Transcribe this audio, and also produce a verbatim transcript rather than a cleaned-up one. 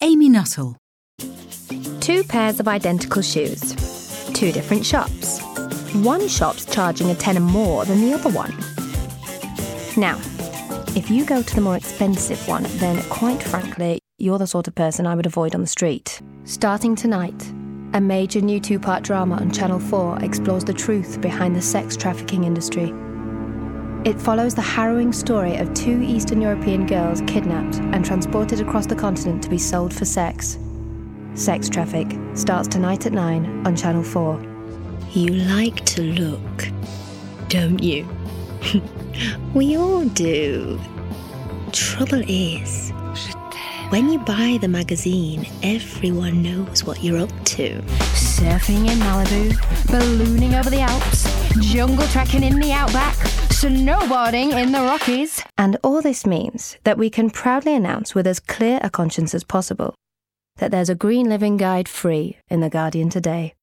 Amy Nuttall. Two pairs of identical shoes. Two different shops. One shop's charging a tenner more than the other one. Now, if you go to the more expensive one, then quite frankly, you're the sort of person I would avoid on the street. Starting tonight, a major new two-part drama on Channel four explores the truth behind the sex trafficking industry. It follows the harrowing story of two Eastern European girls kidnapped and transported across the continent to be sold for sex. Sex Traffic starts tonight at nine on Channel four. You like to look, don't you? We all do. Trouble is, when you buy the magazine, everyone knows what you're up to. Surfing in Malibu, ballooning over the Alps, jungle trekking in the outback, snowboarding in the Rockies. And all this means that we can proudly announce with as clear a conscience as possible that there's a green living guide free in The Guardian today.